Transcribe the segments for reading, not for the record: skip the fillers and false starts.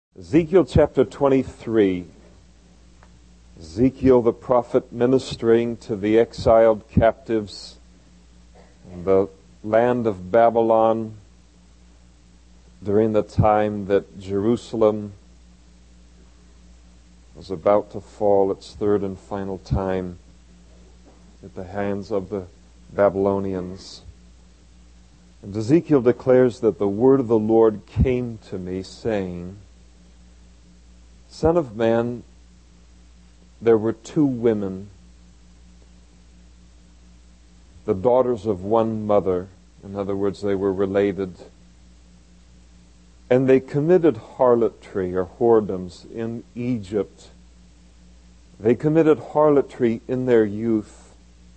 Ezekiel chapter 23. Ezekiel the prophet ministering to the exiled captives in the land of Babylon during the time that Jerusalem was about to fall its third and final time at the hands of the Babylonians. And Ezekiel declares that the word of the Lord came to me, saying, Son of man, there were two women, the daughters of one mother. In other words, they were related. And they committed harlotry or whoredoms in Egypt. They committed harlotry in their youth.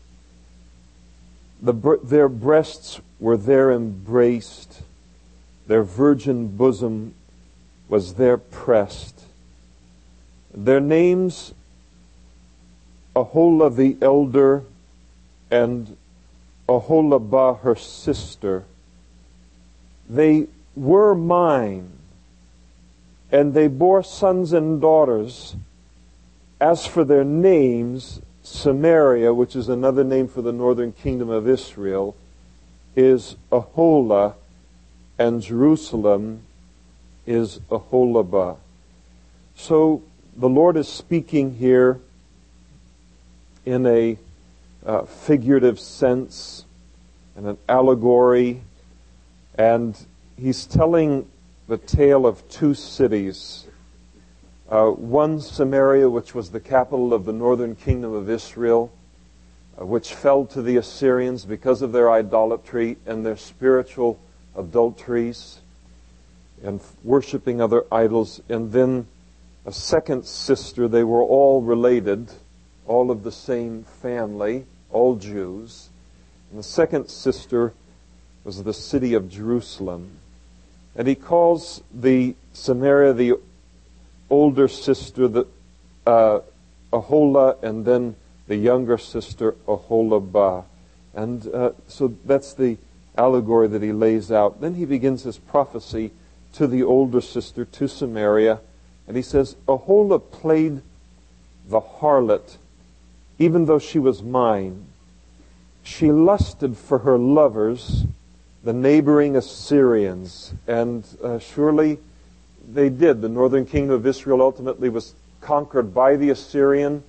Their breasts were there embraced. Their virgin bosom was there pressed. Their names, Aholah the elder and Aholabah her sister, they were mine, and they bore sons and daughters. As for their names, Samaria, which is another name for the northern kingdom of Israel, is Aholah, and Jerusalem is Aholabah. So the Lord is speaking here in a figurative sense, in an allegory, and He's telling the tale of two cities. One, Samaria, which was the capital of the northern kingdom of Israel, which fell to the Assyrians because of their idolatry and their spiritual adulteries and worshiping other idols. And then a second sister, they were all related, all of the same family, all Jews. And the second sister was the city of Jerusalem. And he calls the Samaria the older sister, the Aholah, and then the younger sister, Aholabah. And so that's the allegory that he lays out. Then he begins his prophecy to the older sister, to Samaria. And he says, Aholah played the harlot, even though she was mine. She lusted for her lovers, the neighboring Assyrians. And surely they did. The northern kingdom of Israel ultimately was conquered by the Assyrians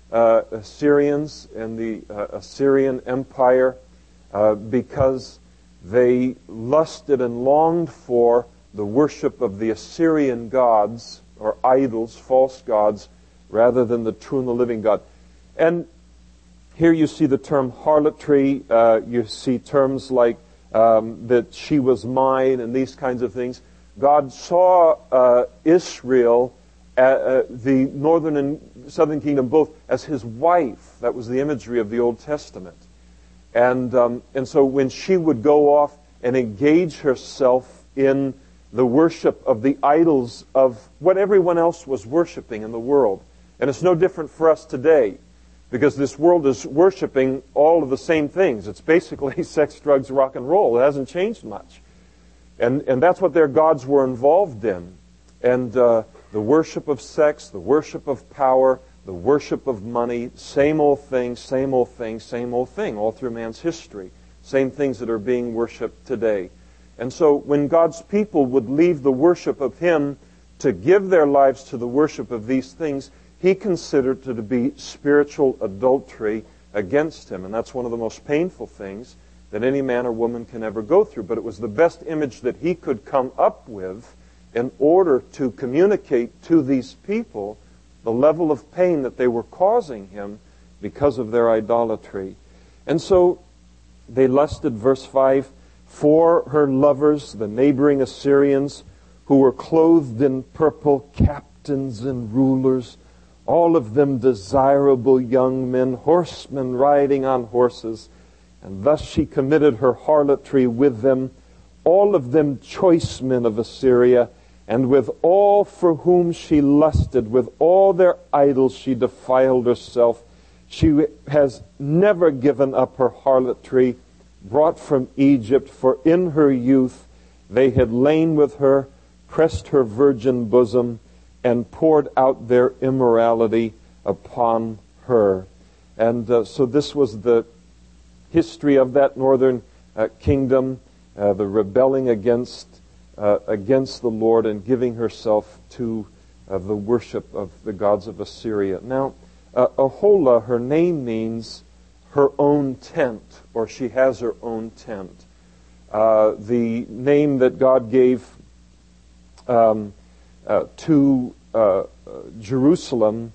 and the Assyrian Empire because they lusted and longed for the worship of the Assyrian gods, or idols, false gods, rather than the true and the living God. And here you see the term harlotry. You see terms like that she was mine and these kinds of things. God saw Israel, the northern and southern kingdom, both as His wife. That was the imagery of the Old Testament. And so when she would go off and engage herself in the worship of the idols of what everyone else was worshiping in the world. And it's no different for us today, because this world is worshiping all of the same things. It's basically sex, drugs, rock and roll. It hasn't changed much. And that's what their gods were involved in. And the worship of sex, the worship of power, the worship of money, same old thing, same old thing, same old thing, all through man's history. Same things that are being worshipped today. And so when God's people would leave the worship of Him to give their lives to the worship of these things, He considered it to be spiritual adultery against Him. And that's one of the most painful things that any man or woman can ever go through. But it was the best image that he could come up with in order to communicate to these people the level of pain that they were causing him because of their idolatry. And so they lusted, verse 5, for her lovers, the neighboring Assyrians, who were clothed in purple, captains and rulers, all of them desirable young men, horsemen riding on horses. And thus she committed her harlotry with them, all of them choice men of Assyria, and with all for whom she lusted, with all their idols she defiled herself. She has never given up her harlotry, brought from Egypt, for in her youth they had lain with her, pressed her virgin bosom, and poured out their immorality upon her. And so this was the history of that northern kingdom, the rebelling against the Lord and giving herself to the worship of the gods of Assyria. Now, Aholah, her name means her own tent, or she has her own tent. The name that God gave to Jerusalem,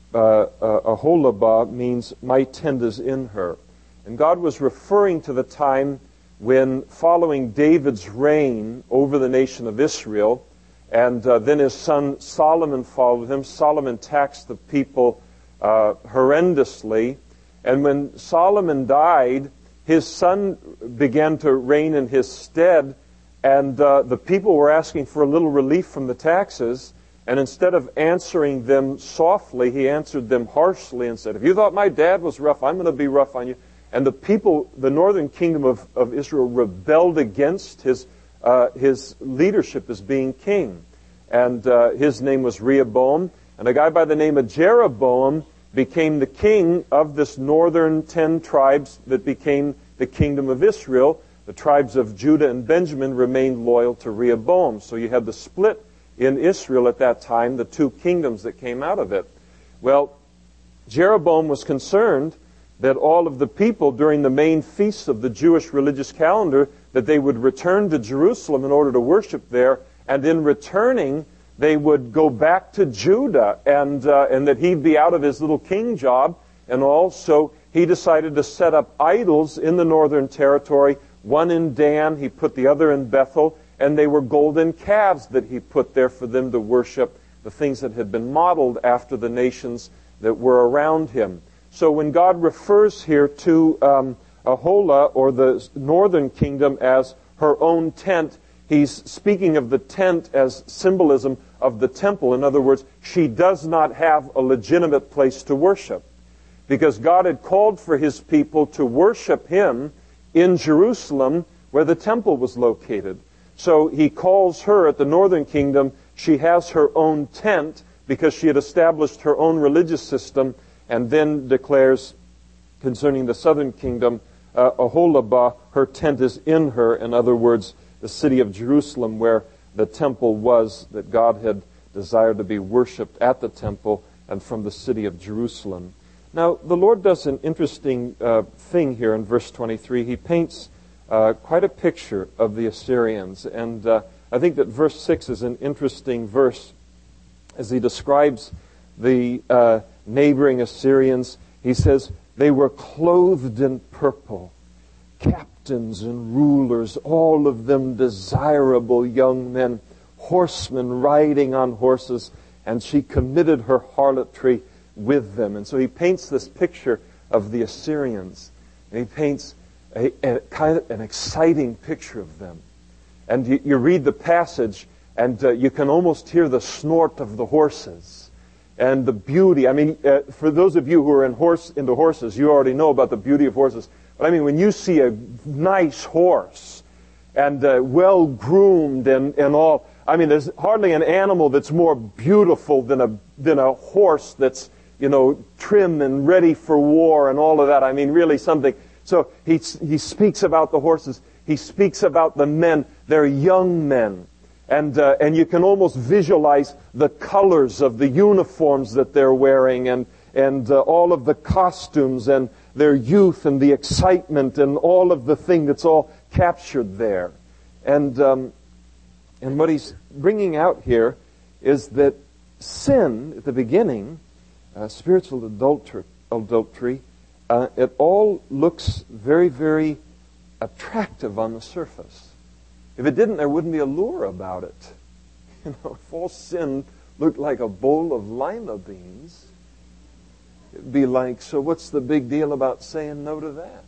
Aholabah, means my tent is in her. And God was referring to the time when, following David's reign over the nation of Israel, and then his son Solomon followed him. Solomon taxed the people horrendously. And when Solomon died, his son began to reign in his stead, and the people were asking for a little relief from the taxes. And instead of answering them softly, he answered them harshly and said, "If you thought my dad was rough, I'm going to be rough on you." And the people, the northern kingdom of Israel, rebelled against his leadership as being king. And his name was Rehoboam. And a guy by the name of Jeroboam became the king of this northern 10 tribes that became the kingdom of Israel. The tribes of Judah and Benjamin remained loyal to Rehoboam. So you had the split in Israel at that time, the two kingdoms that came out of it. Well, Jeroboam was concerned that all of the people during the main feasts of the Jewish religious calendar, that they would return to Jerusalem in order to worship there, and in returning, they would go back to Judah, and that he'd be out of his little king job and all. So he decided to set up idols in the northern territory, one in Dan, he put the other in Bethel, and they were golden calves that he put there for them to worship, the things that had been modeled after the nations that were around him. So when God refers here to Aholah, or the northern kingdom, as her own tent, he's speaking of the tent as symbolism of the temple. In other words, she does not have a legitimate place to worship, because God had called for his people to worship him in Jerusalem, where the temple was located. So he calls her, at the northern kingdom, she has her own tent because she had established her own religious system, and then declares concerning the southern kingdom, Aholabah, her tent is in her. In other words, the city of Jerusalem, where the temple was, that God had desired to be worshipped at the temple, and from the city of Jerusalem. Now, the Lord does an interesting thing here in verse 23. He paints quite a picture of the Assyrians. And I think that verse 6 is an interesting verse as he describes the neighboring Assyrians. He says, they were clothed in purple, captains and rulers, all of them desirable young men, horsemen riding on horses, and she committed her harlotry with them. And so he paints this picture of the Assyrians, and he paints a kind of an exciting picture of them. And you read the passage, and you can almost hear the snort of the horses and the beauty. I mean, for those of you who are into horses, you already know about the beauty of horses. But I mean, when you see a nice horse and well-groomed and all, I mean, there's hardly an animal that's more beautiful than a horse that's, trim and ready for war and all of that. I mean, really something. So he speaks about the horses. He speaks about the men. They're young men. And you can almost visualize the colors of the uniforms that they're wearing, and all of the costumes and their youth and the excitement and all of the thing that's all captured there. And what he's bringing out here is that sin at the beginning, spiritual adultery, it all looks very, very attractive on the surface. If it didn't, there wouldn't be a lure about it. If all sin looked like a bowl of lima beans, it'd be like, so what's the big deal about saying no to that?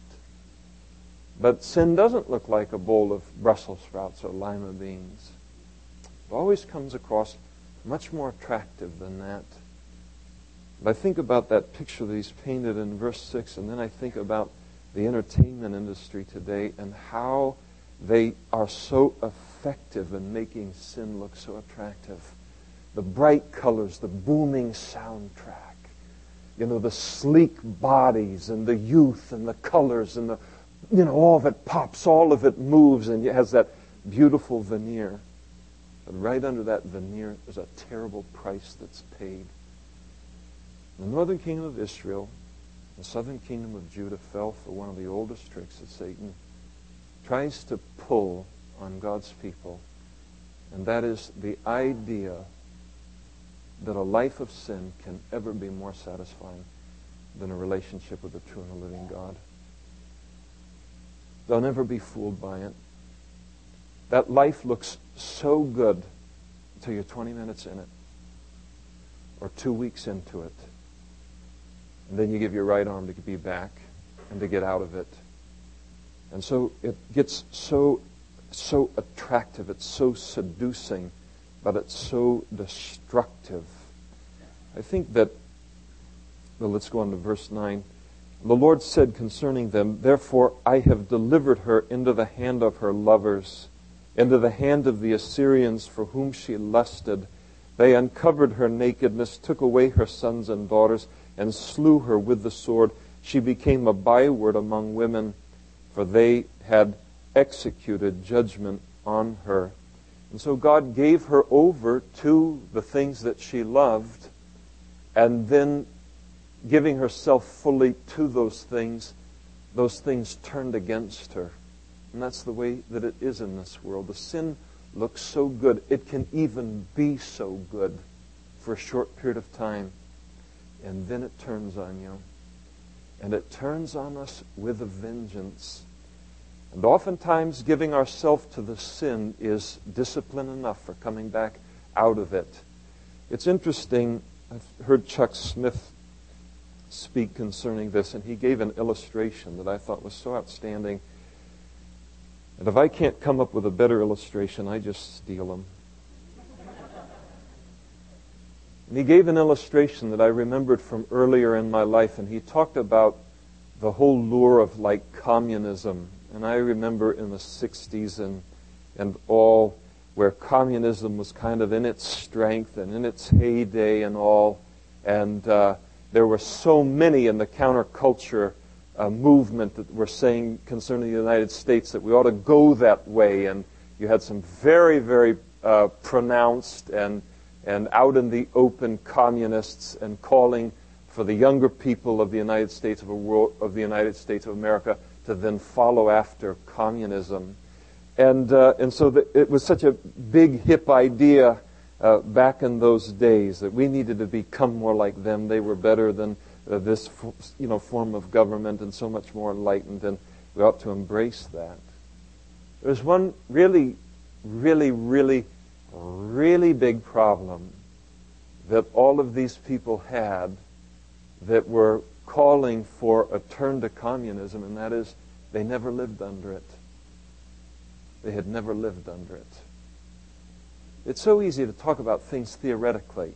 But sin doesn't look like a bowl of Brussels sprouts or lima beans. It always comes across much more attractive than that. But I think about that picture that he's painted in verse 6, and then I think about the entertainment industry today and how they are so effective in making sin look so attractive. The bright colors, the booming soundtrack, the sleek bodies and the youth and the colors and all of it pops, all of it moves, and it has that beautiful veneer. But right under that veneer is a terrible price that's paid. The northern kingdom of Israel, the southern kingdom of Judah fell for one of the oldest tricks that Satan tries to pull on God's people, and that is the idea that a life of sin can ever be more satisfying than a relationship with the true and the living God. They'll never be fooled by it. That life looks so good until you're 20 minutes in it, or 2 weeks into it. And then you give your right arm to be back and to get out of it. And so it gets so attractive, it's so seducing, but it's so destructive. I think that, let's go on to verse 9. The Lord said concerning them, "Therefore I have delivered her into the hand of her lovers, into the hand of the Assyrians for whom she lusted. They uncovered her nakedness, took away her sons and daughters, and slew her with the sword. She became a byword among women, for they had executed judgment on her." And so God gave her over to the things that she loved, and then giving herself fully to those things turned against her. And that's the way that it is in this world. The sin looks so good. It can even be so good for a short period of time. And then it turns on you. And it turns on us with a vengeance. And oftentimes giving ourselves to the sin is discipline enough for coming back out of it. It's interesting, I've heard Chuck Smith speak concerning this, and he gave an illustration that I thought was so outstanding. And if I can't come up with a better illustration, I just steal them. And he gave an illustration that I remembered from earlier in my life, and he talked about the whole lure of like communism. And I remember in the 60s and all, where communism was kind of in its strength and in its heyday and all, and there were so many in the counterculture movement that were saying concerning the United States that we ought to go that way, and you had some very, very pronounced and out in the open communists and calling for the younger people of the United States of the United States of America to then follow after communism, and so it was such a big hip idea back in those days that we needed to become more like them. They were better than this form of government and so much more enlightened, and we ought to embrace that. There's one really, really, really, really big problem that all of these people had that were calling for a turn to communism, and that is they never lived under it. They had never lived under it. It's so easy to talk about things theoretically.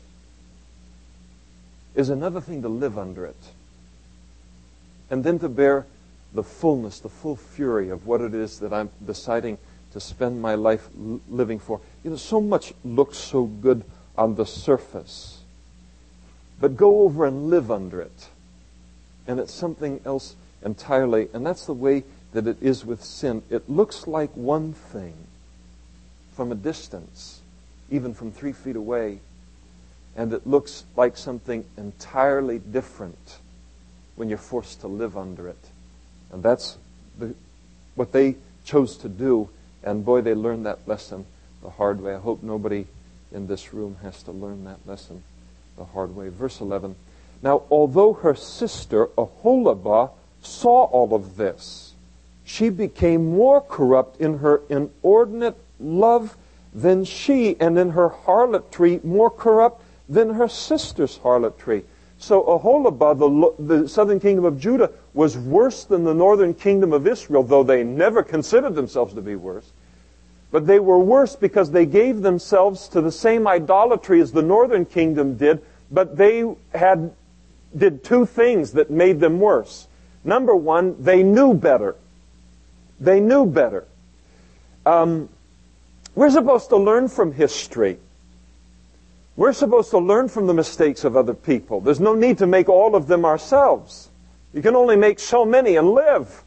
It's another thing to live under it. And then to bear the fullness, the full fury of what it is that I'm deciding to spend my life living for. So much looks so good on the surface. But go over and live under it. And it's something else entirely. And that's the way that it is with sin. It looks like one thing from a distance, even from 3 feet away. And it looks like something entirely different when you're forced to live under it. And that's what they chose to do. And boy, they learned that lesson the hard way. I hope nobody in this room has to learn that lesson the hard way. Verse 11. Now, although her sister Aholibah saw all of this, she became more corrupt in her inordinate love than she, and in her harlotry more corrupt than her sister's harlotry. So Aholibah, the southern kingdom of Judah, was worse than the northern kingdom of Israel, though they never considered themselves to be worse. But they were worse because they gave themselves to the same idolatry as the northern kingdom did, but they did two things that made them worse. Number one, they knew better. They knew better. We're supposed to learn from history. We're supposed to learn from the mistakes of other people. There's no need to make all of them ourselves. You can only make so many and live.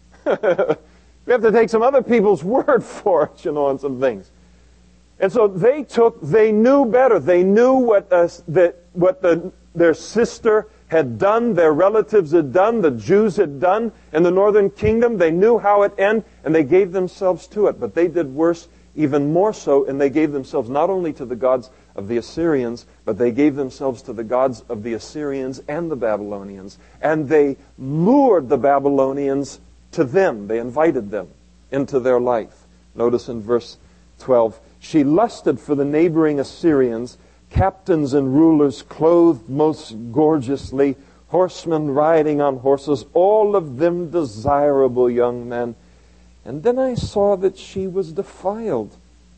We have to take some other people's word for it, on some things. And so they knew better. They knew what their sister had done, their relatives had done, the Jews had done in the northern kingdom. They knew how it ended, and they gave themselves to it. But they did worse, even more so, and they gave themselves not only to the gods of the Assyrians, but they gave themselves to the gods of the Assyrians and the Babylonians. And they lured the Babylonians to them. They invited them into their life. Notice in verse 12, she lusted for the neighboring Assyrians, captains and rulers clothed most gorgeously, horsemen riding on horses, all of them desirable young men. And then I saw that she was defiled.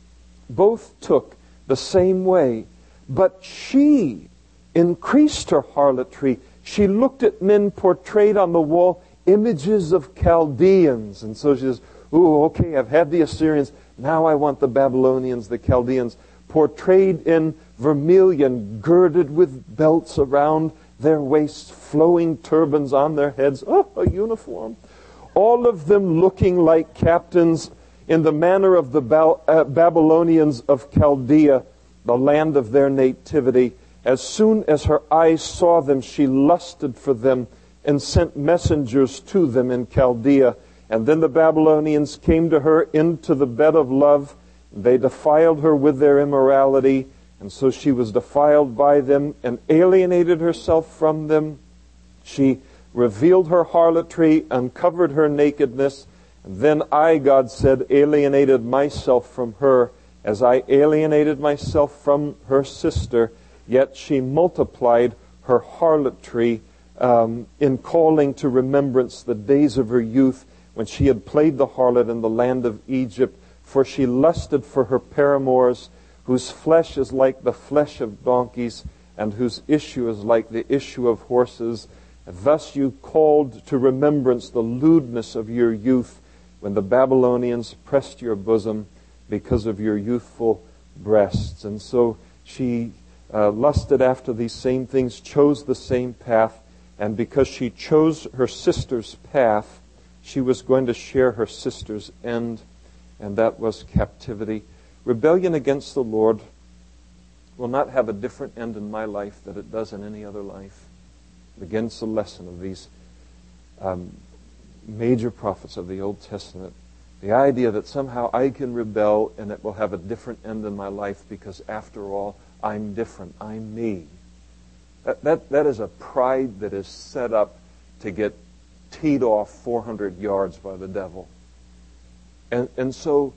Both took the same way, but she increased her harlotry. She looked at men portrayed on the wall, images of Chaldeans. And so she says, ooh, okay, I've had the Assyrians, now I want the Babylonians, the Chaldeans, portrayed in vermilion, girded with belts around their waists, flowing turbans on their heads. Oh, a uniform. All of them looking like captains in the manner of the Babylonians of Chaldea, the land of their nativity. As soon as her eyes saw them, she lusted for them and sent messengers to them in Chaldea. And then the Babylonians came to her into the bed of love. They defiled her with their immorality, and so she was defiled by them and alienated herself from them. She revealed her harlotry, uncovered her nakedness. And then I, God said, alienated myself from her as I alienated myself from her sister. Yet she multiplied her harlotry in calling to remembrance the days of her youth when she had played the harlot in the land of Egypt. For she lusted for her paramours, whose flesh is like the flesh of donkeys, and whose issue is like the issue of horses. And thus you called to remembrance the lewdness of your youth, when the Babylonians pressed your bosom because of your youthful breasts. And so she lusted after these same things, chose the same path, and because she chose her sister's path, she was going to share her sister's end, and that was captivity. Rebellion against the Lord will not have a different end in my life than it does in any other life. It begins the lesson of these major prophets of the Old Testament. The idea that somehow I can rebel and it will have a different end in my life because after all, I'm different. I'm me. That is a pride that is set up to get teed off 400 yards by the devil. And so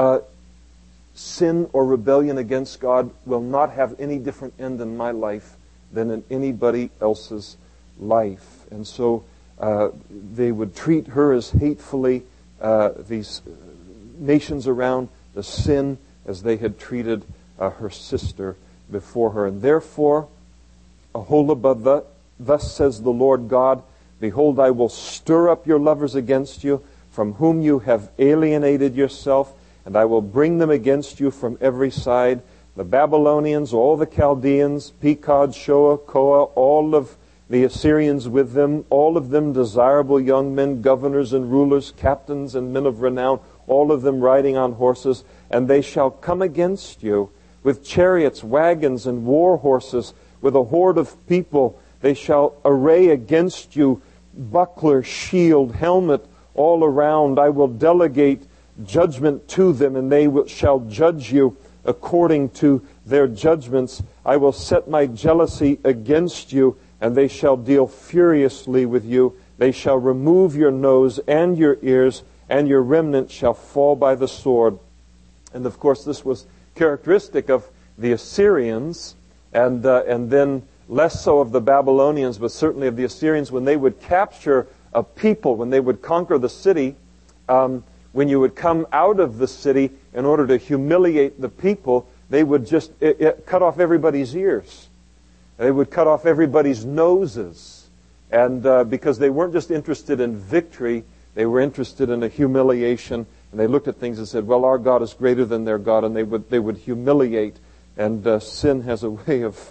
sin or rebellion against God will not have any different end in my life than in anybody else's life. And so they would treat her as hatefully, these nations around, the sin, as they had treated her sister before her. And therefore, Aholibah, thus says the Lord God, behold, I will stir up your lovers against you, from whom you have alienated yourself, and I will bring them against you from every side. The Babylonians, all the Chaldeans, Pekod, Shoa, Koa, all of the Assyrians with them, all of them desirable young men, governors and rulers, captains and men of renown, all of them riding on horses, and they shall come against you with chariots, wagons, and war horses, with a horde of people. They shall array against you buckler, shield, helmet, all around. I will delegate judgment to them, and they shall judge you according to their judgments. I will set my jealousy against you, and they shall deal furiously with you. They shall remove your nose and your ears, and your remnant shall fall by the sword. And of course, this was characteristic of the Assyrians, and then less so of the Babylonians, but certainly of the Assyrians. When they would capture a people, when they would conquer the city, when you would come out of the city in order to humiliate the people, they would just cut off everybody's ears. They would cut off everybody's noses. And because they weren't just interested in victory, they were interested in a humiliation. And they looked at things and said, well, our God is greater than their God, and they would humiliate. And sin has a way of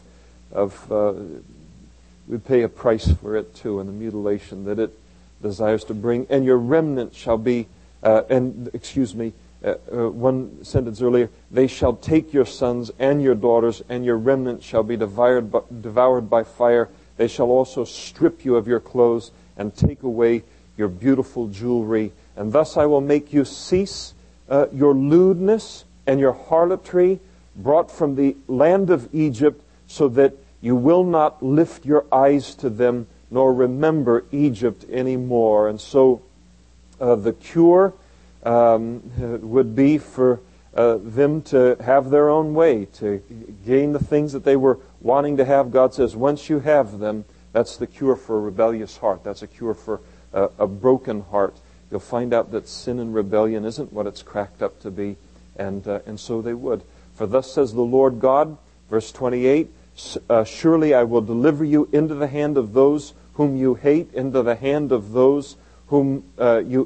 we pay a price for it too, in the mutilation that it desires to bring. And your remnant shall be, one sentence earlier, they shall take your sons and your daughters, and your remnant shall be devoured by fire. They shall also strip you of your clothes and take away your beautiful jewelry. And thus I will make you cease your lewdness and your harlotry brought from the land of Egypt, so that you will not lift your eyes to them, nor remember Egypt anymore. And so the cure would be for them to have their own way, to gain the things that they were wanting to have. God says, once you have them, that's the cure for a rebellious heart. That's a cure for a broken heart. You'll find out that sin and rebellion isn't what it's cracked up to be, and so they would. For thus says the Lord God, verse 28, surely I will deliver you into the hand of those whom you hate, into the hand of those whom from whom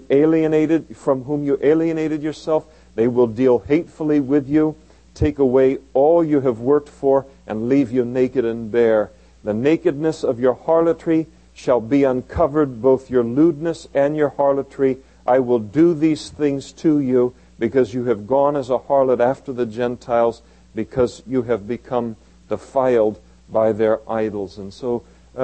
you alienated yourself. They will deal hatefully with you, take away all you have worked for, and leave you naked and bare. The nakedness of your harlotry shall be uncovered, both your lewdness and your harlotry. I will do these things to you, because you have gone as a harlot after the Gentiles, because you have become defiled by their idols. And so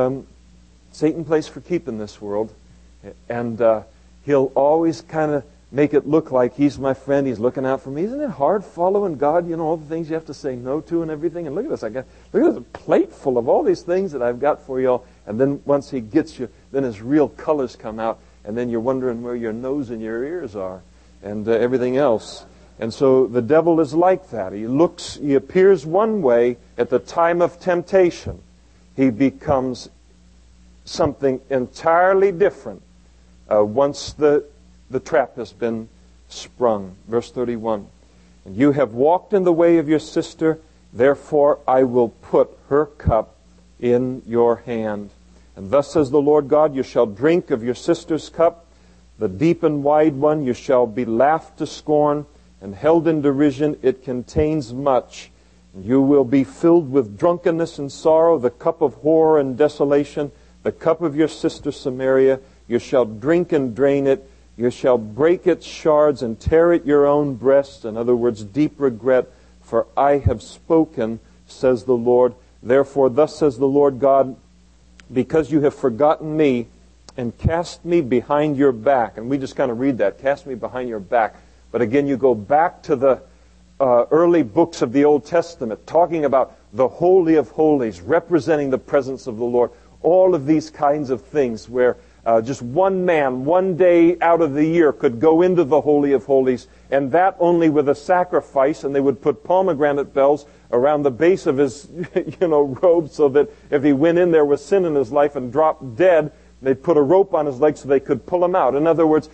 Satan plays for keep in this world, and he'll always kind of make it look like he's my friend, he's looking out for me. Isn't it hard following God? You know, all the things you have to say no to and everything. And look at this, look at this plate full of all these things that I've got for you all. And then once he gets you, then his real colors come out, and then you're wondering where your nose and your ears are, and everything else. And so the devil is like that. He appears one way at the time of temptation. He becomes something entirely different once the trap has been sprung. Verse 31. And you have walked in the way of your sister, therefore I will put her cup in your hand. And thus says the Lord God, you shall drink of your sister's cup, the deep and wide one. You shall be laughed to scorn and held in derision. It contains much. You will be filled with drunkenness and sorrow, the cup of horror and desolation, the cup of your sister Samaria. You shall drink and drain it. You shall break its shards and tear at your own breast. In other words, deep regret. For I have spoken, says the Lord. Therefore, thus says the Lord God, because you have forgotten me and cast me behind your back. And we just kind of read that, cast me behind your back. But again, you go back to the early books of the Old Testament, talking about the Holy of Holies, representing the presence of the Lord. All of these kinds of things where just one man, one day out of the year could go into the Holy of Holies, and that only with a sacrifice, and they would put pomegranate bells around the base of his robe, so that if he went in there with sin in his life and dropped dead, they'd put a rope on his leg so they could pull him out. In other words,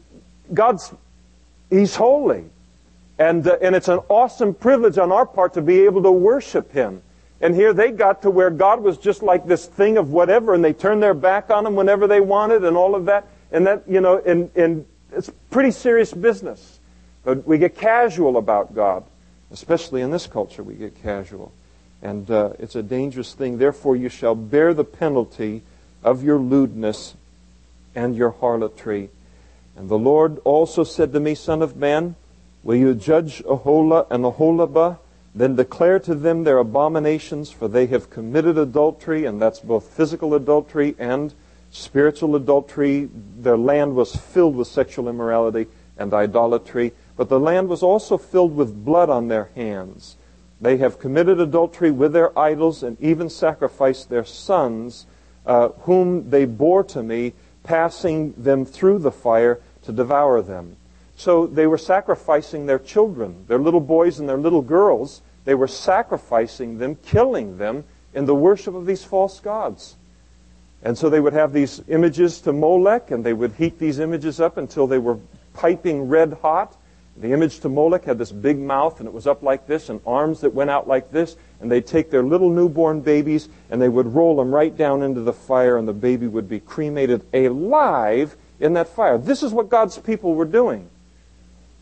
He's holy. And it's an awesome privilege on our part to be able to worship Him. And here they got to where God was just like this thing of whatever, and they turned their back on Him whenever they wanted and all of that. And that, and it's pretty serious business. But we get casual about God. Especially in this culture, we get casual. And it's a dangerous thing. Therefore, you shall bear the penalty of your lewdness and your harlotry. And the Lord also said to me, Son of man, will you judge Aholah and Aholibah? Then declare to them their abominations, for they have committed adultery, and that's both physical adultery and spiritual adultery. Their land was filled with sexual immorality and idolatry, but the land was also filled with blood on their hands. They have committed adultery with their idols, and even sacrificed their sons, whom they bore to me, passing them through the fire to devour them. So they were sacrificing their children, their little boys and their little girls. They were sacrificing them, killing them in the worship of these false gods. And so they would have these images to Molech, and they would heat these images up until they were piping red hot. The image to Molech had this big mouth, and it was up like this, and arms that went out like this. And they'd take their little newborn babies, and they would roll them right down into the fire, and the baby would be cremated alive in that fire. This is what God's people were doing.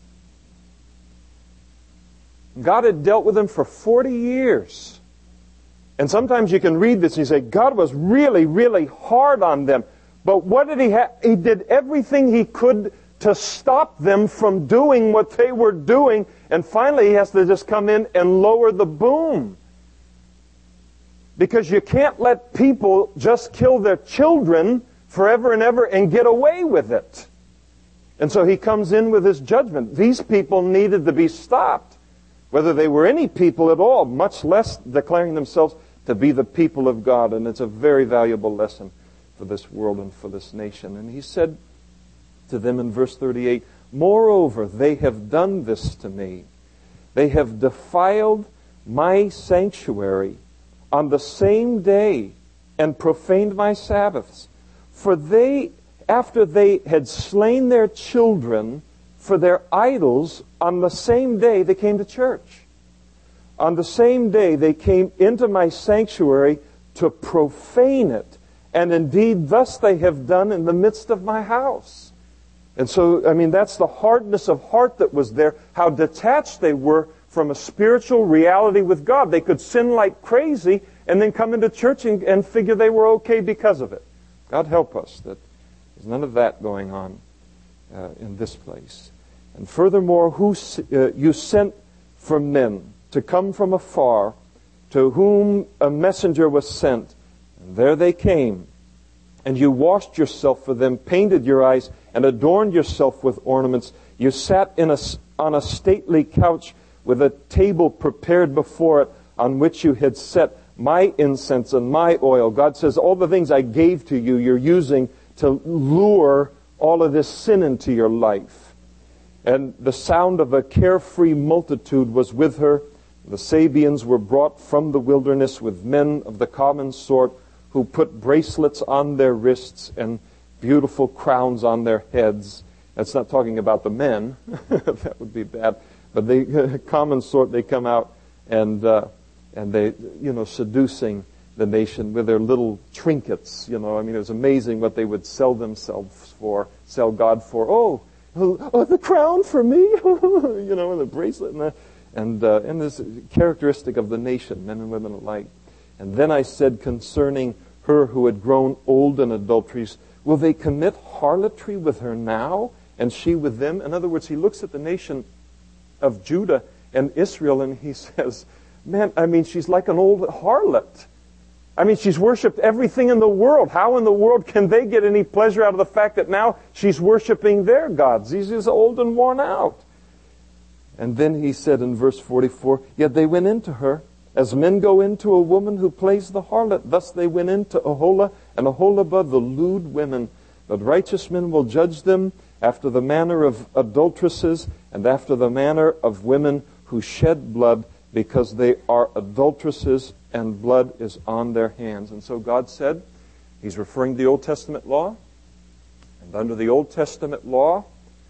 God had dealt with them for 40 years. And sometimes you can read this and you say, God was really, really hard on them. But what did he have? He did everything he could to stop them from doing what they were doing. And finally he has to just come in and lower the boom. Because you can't let people just kill their children forever and ever and get away with it. And so he comes in with his judgment. These people needed to be stopped. Whether they were any people at all, much less declaring themselves to be the people of God. And it's a very valuable lesson for this world and for this nation. And he said to them in verse 38, moreover, they have done this to me. They have defiled my sanctuary on the same day and profaned my Sabbaths. For they, after they had slain their children for their idols, on the same day they came to church. On the same day they came into my sanctuary to profane it. And indeed, thus they have done in the midst of my house. And so, that's the hardness of heart that was there, how detached they were from a spiritual reality with God. They could sin like crazy and then come into church and figure they were okay because of it. God help us that there's none of that going on in this place. And furthermore, you sent for men to come from afar, to whom a messenger was sent. And there they came. And you washed yourself for them, painted your eyes, and adorned yourself with ornaments. You sat on a stately couch with a table prepared before it, on which you had set my incense and my oil. God says, all the things I gave to you, you're using to lure all of this sin into your life. And the sound of a carefree multitude was with her. The Sabians were brought from the wilderness with men of the common sort, who put bracelets on their wrists and beautiful crowns on their heads. That's not talking about the men. That would be bad. But the common sort, they come out and they, seducing the nation with their little trinkets. It was amazing what they would sell themselves for, sell God for. Oh, the crown for me, and the bracelet, and this characteristic of the nation, men and women alike. And then I said concerning her who had grown old in adulteries, will they commit harlotry with her now, and she with them? In other words, he looks at the nation of Judah and Israel, and he says, man, she's like an old harlot. She's worshipped everything in the world. How in the world can they get any pleasure out of the fact that now she's worshiping their gods? She's old and worn out. And then he said in verse 44, yet they went into her, as men go into a woman who plays the harlot. Thus they went into Aholah and Aholibah, the lewd women. But righteous men will judge them after the manner of adulteresses and after the manner of women who shed blood, because they are adulteresses and blood is on their hands. And so God said, he's referring to the Old Testament law. And under the Old Testament law,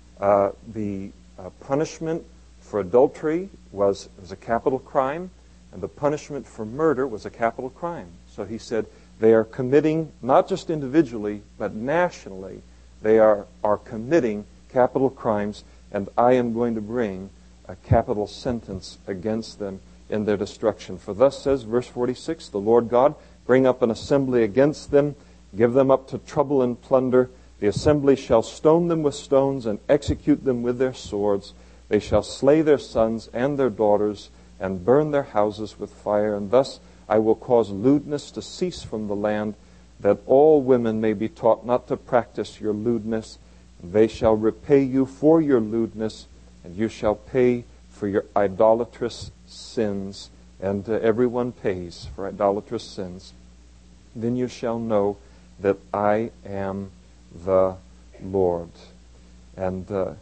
the punishment for adultery was a capital crime, and the punishment for murder was a capital crime. So he said they are committing, not just individually, but nationally, they are committing capital crimes, and I am going to bring a capital sentence against them in their destruction. For thus says, verse 46, the Lord God, bring up an assembly against them, give them up to trouble and plunder. The assembly shall stone them with stones and execute them with their swords. They shall slay their sons and their daughters and burn their houses with fire. And thus I will cause lewdness to cease from the land, that all women may be taught not to practice your lewdness. And they shall repay you for your lewdness, and you shall pay for your idolatrous sins. And everyone pays for idolatrous sins. Then you shall know that I am the Lord. And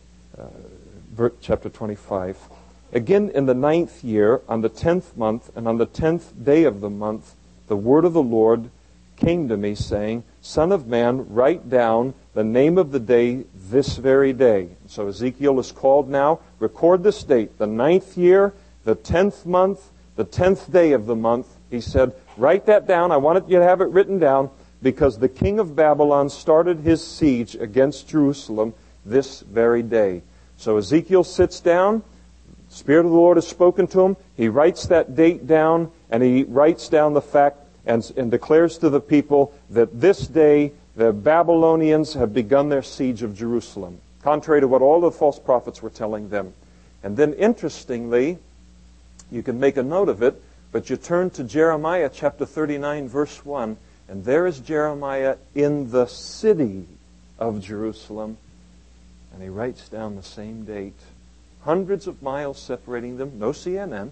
chapter 25. Again, in the 9th year, on the 10th month, and on the 10th day of the month, the word of the Lord came to me, saying, Son of man, write down the name of the day this very day. So Ezekiel is called now. Record this date, the 9th year, the 10th month, the 10th day of the month. He said, write that down. I want you to have it written down, because the king of Babylon started his siege against Jerusalem this very day. So Ezekiel sits down, Spirit of the Lord has spoken to him. He writes that date down, and he writes down the fact and declares to the people that this day the Babylonians have begun their siege of Jerusalem, contrary to what all the false prophets were telling them. And then, interestingly, you can make a note of it, but you turn to Jeremiah chapter 39, verse 1, and there is Jeremiah in the city of Jerusalem, and he writes down the same date. Hundreds of miles separating them, no CNN,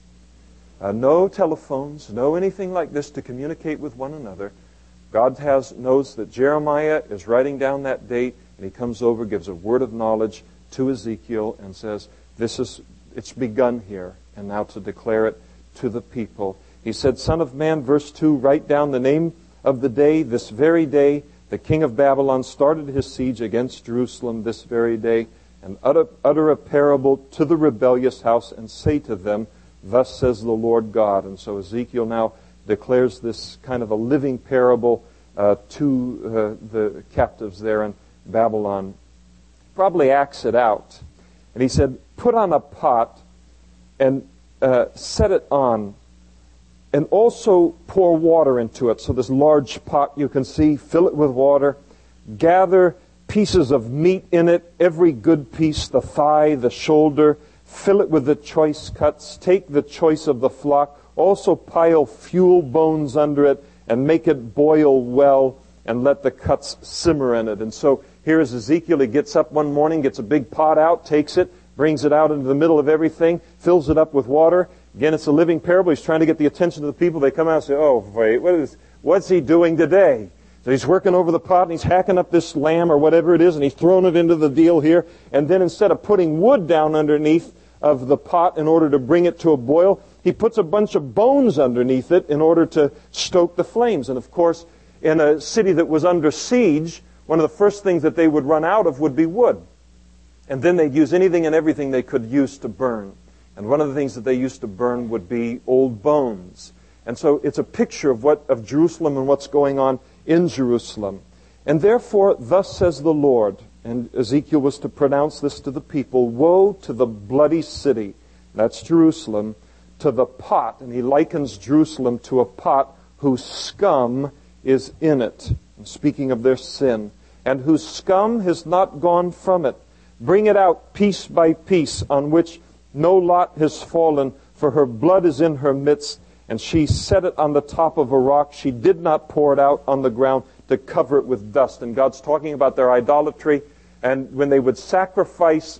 no telephones, no anything like this to communicate with one another. God knows that Jeremiah is writing down that date, and he comes over, gives a word of knowledge to Ezekiel, and says, it's begun here, and now to declare it to the people. He said, Son of man, verse 2, write down the name of the day, this very day, the king of Babylon started his siege against Jerusalem this very day, and utter a parable to the rebellious house, and say to them, Thus says the Lord God. And so Ezekiel now declares this kind of a living parable to the captives there in Babylon. Probably acts it out. And he said, put on a pot and set it on, and also pour water into it. So this large pot you can see, fill it with water, gather pieces of meat in it, every good piece, the thigh, the shoulder, fill it with the choice cuts, take the choice of the flock, also pile fuel bones under it, and make it boil well, and let the cuts simmer in it. And so here is Ezekiel. He gets up one morning, gets a big pot out, takes it, brings it out into the middle of everything, fills it up with water. Again, it's a living parable. He's trying to get the attention of the people. They come out and say, oh, wait, what's he doing today? So he's working over the pot, and he's hacking up this lamb or whatever it is, and he's throwing it into the deal here. And then instead of putting wood down underneath of the pot in order to bring it to a boil, he puts a bunch of bones underneath it in order to stoke the flames. And of course, in a city that was under siege, one of the first things that they would run out of would be wood. And then they'd use anything and everything they could use to burn. And one of the things that they used to burn would be old bones. And so it's a picture of Jerusalem and what's going on in Jerusalem. And therefore, thus says the Lord, and Ezekiel was to pronounce this to the people, woe to the bloody city, that's Jerusalem, to the pot, and he likens Jerusalem to a pot whose scum is in it, and speaking of their sin, and whose scum has not gone from it. Bring it out piece by piece, on which no lot has fallen, for her blood is in her midst, and she set it on the top of a rock. She did not pour it out on the ground to cover it with dust. And God's talking about their idolatry. And when they would sacrifice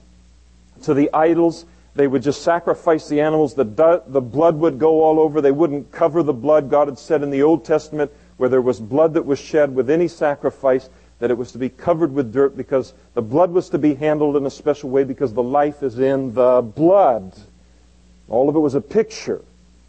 to the idols, they would just sacrifice the animals. The blood would go all over. They wouldn't cover the blood. God had said in the Old Testament, where there was blood that was shed with any sacrifice, that it was to be covered with dirt, because the blood was to be handled in a special way, because the life is in the blood. All of it was a picture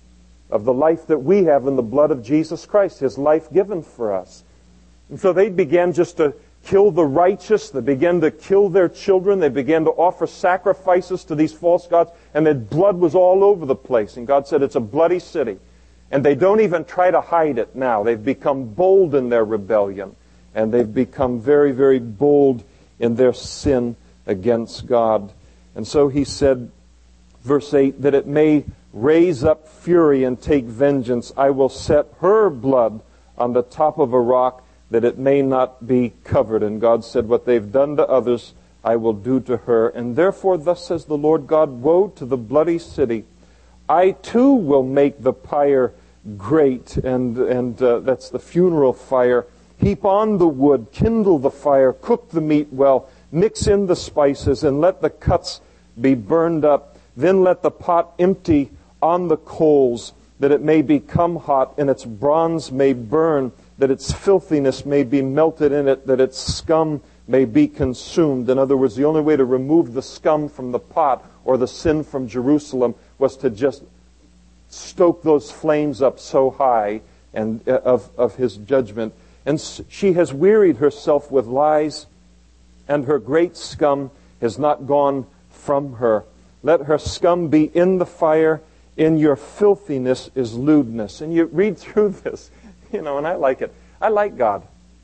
of the life that we have in the blood of Jesus Christ, His life given for us. And so they began just to kill the righteous. They began to kill their children. They began to offer sacrifices to these false gods, and their blood was all over the place. And God said, it's a bloody city. And they don't even try to hide it now. They've become bold in their rebellion, and they've become very, very bold in their sin against God. And so He said, verse 8, that it may raise up fury and take vengeance. I will set her blood on the top of a rock, that it may not be covered. And God said, what they've done to others, I will do to her. And therefore, thus says the Lord God, woe to the bloody city. I too will make the pyre great, and that's the funeral fire. Heap on the wood, kindle the fire, cook the meat well, mix in the spices, and let the cuts be burned up. Then let the pot empty on the coals, that it may become hot, and its bronze may burn, that its filthiness may be melted in it, that its scum may be consumed. In other words, the only way to remove the scum from the pot or the sin from Jerusalem was to just stoke those flames up so high and of His judgment. And she has wearied herself with lies, and her great scum has not gone from her. Let her scum be in the fire. In your filthiness is lewdness. And you read through this, and I like it. I like God.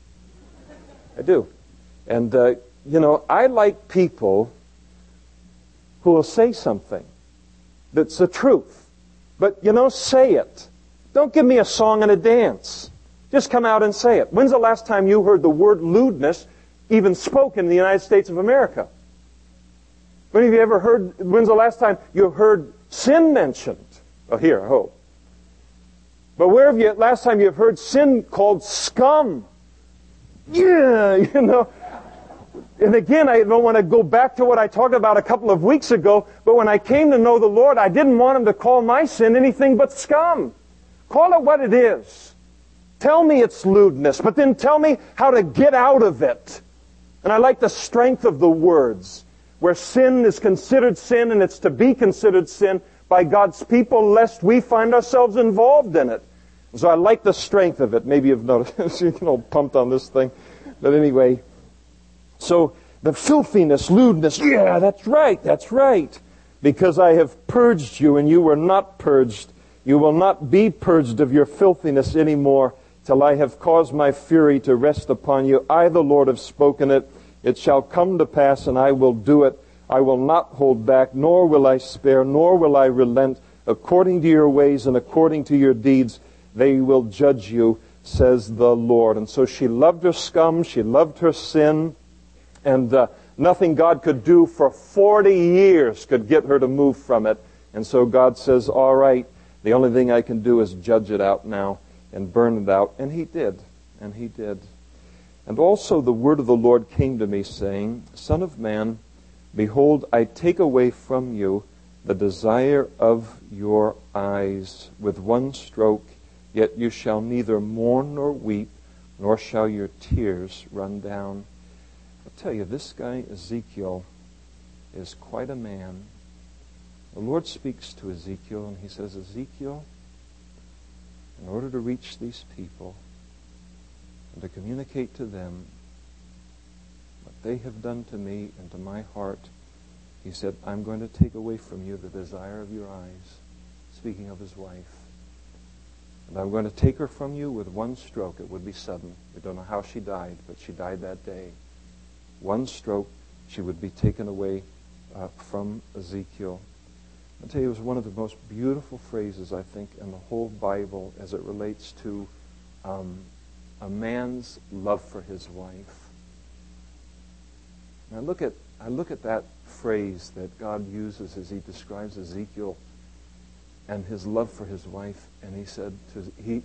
I do. And, I like people who will say something. that's the truth. But, say it. Don't give me a song and a dance. Just come out and say it. When's the last time you heard the word lewdness even spoken in the United States of America? When's the last time you heard sin mentioned? Oh, here, I hope. But last time you've heard sin called scum? Yeah, And again, I don't want to go back to what I talked about a couple of weeks ago, but when I came to know the Lord, I didn't want Him to call my sin anything but scum. Call it what it is. Tell me it's lewdness, but then tell me how to get out of it. And I like the strength of the words, where sin is considered sin and it's to be considered sin by God's people, lest we find ourselves involved in it. So I like the strength of it. Maybe you've noticed, you're all pumped on this thing. But anyway, so the filthiness, lewdness, yeah, that's right. Because I have purged you and you were not purged. You will not be purged of your filthiness anymore till I have caused my fury to rest upon you. I, the Lord, have spoken it. It shall come to pass, and I will do it. I will not hold back, nor will I spare, nor will I relent. According to your ways and according to your deeds, they will judge you, says the Lord. And so she loved her scum, she loved her sin, and nothing God could do for 40 years could get her to move from it. And so God says, all right, the only thing I can do is judge it out now and burn it out. And He did. And He did. And also the word of the Lord came to me, saying, Son of man, behold, I take away from you the desire of your eyes with one stroke, yet you shall neither mourn nor weep, nor shall your tears run down. I'll tell you, this guy, Ezekiel, is quite a man. The Lord speaks to Ezekiel, and He says, Ezekiel, in order to reach these people and to communicate to them what they have done to me and to my heart, He said, I'm going to take away from you the desire of your eyes, speaking of His wife. And I'm going to take her from you with one stroke. It would be sudden. We don't know how she died, but she died that day. One stroke, she would be taken away from Ezekiel. I'll tell you, it was one of the most beautiful phrases, I think, in the whole Bible as it relates to a man's love for his wife. And I look at that phrase that God uses as He describes Ezekiel and his love for his wife, and He said he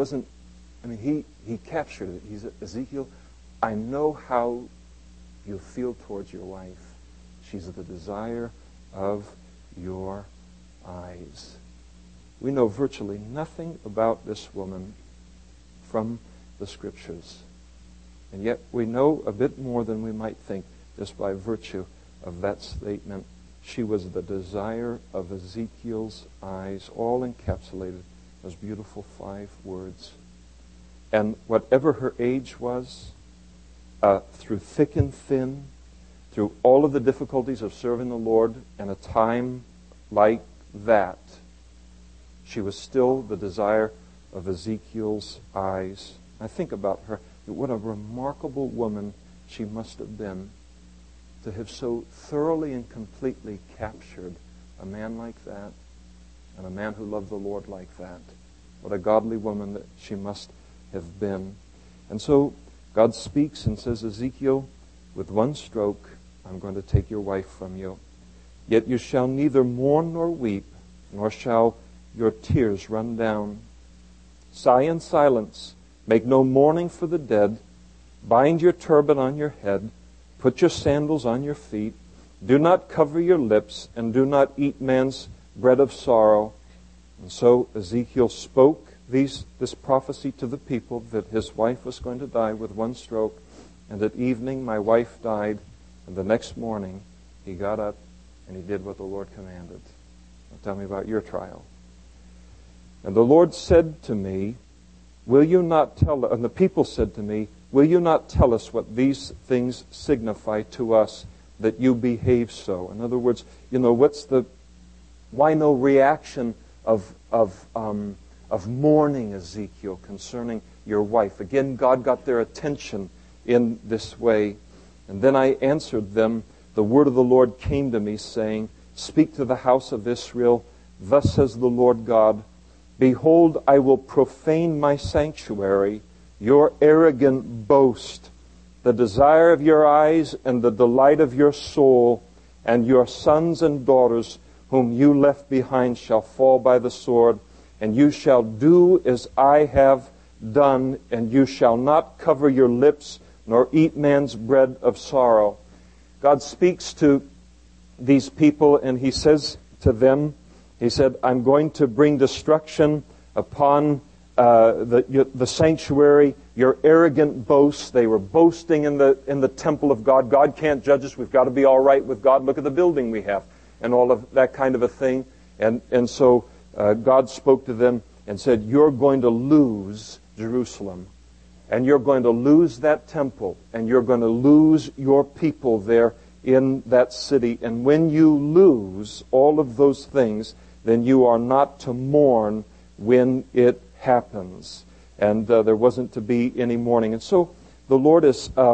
captured it. He said, Ezekiel, I know how you feel towards your wife. She's the desire of your eyes. We know virtually nothing about this woman from the Scriptures. And yet we know a bit more than we might think just by virtue of that statement. She was the desire of Ezekiel's eyes, all encapsulated in those beautiful 5 words. And whatever her age was, through thick and thin, through all of the difficulties of serving the Lord in a time like that, she was still the desire of Ezekiel's eyes. I think about her. What a remarkable woman she must have been to have so thoroughly and completely captured a man like that and a man who loved the Lord like that. What a godly woman that she must have been. And so God speaks and says, Ezekiel, with one stroke, I'm going to take your wife from you. Yet you shall neither mourn nor weep, nor shall your tears run down. Sigh in silence. Make no mourning for the dead. Bind your turban on your head. Put your sandals on your feet. Do not cover your lips, and do not eat man's bread of sorrow. And so Ezekiel spoke this prophecy to the people that his wife was going to die with one stroke. And at evening my wife died, and the next morning he got up and he did what the Lord commanded. Now tell me about your trial. And the Lord said to me, will you not tell, and the people said to me, will you not tell us what these things signify to us that you behave so? In other words, why no reaction of mourning, Ezekiel, concerning your wife? Again, God got their attention in this way. And then I answered them, the word of the Lord came to me, saying, speak to the house of Israel, Thus says the Lord God, behold, I will profane my sanctuary, your arrogant boast, the desire of your eyes and the delight of your soul, and your sons and daughters whom you left behind shall fall by the sword, and you shall do as I have done, and you shall not cover your lips, nor eat man's bread of sorrow. God speaks to these people, and He says to them, He said, I'm going to bring destruction upon the sanctuary, your arrogant boasts. They were boasting in the temple of God. God can't judge us. We've got to be all right with God. Look at the building we have, and all of that kind of a thing. And so God spoke to them and said, you're going to lose Jerusalem, and you're going to lose that temple, and you're going to lose your people there in that city. And when you lose all of those things, then you are not to mourn when it happens. And there wasn't to be any mourning. And so the Lord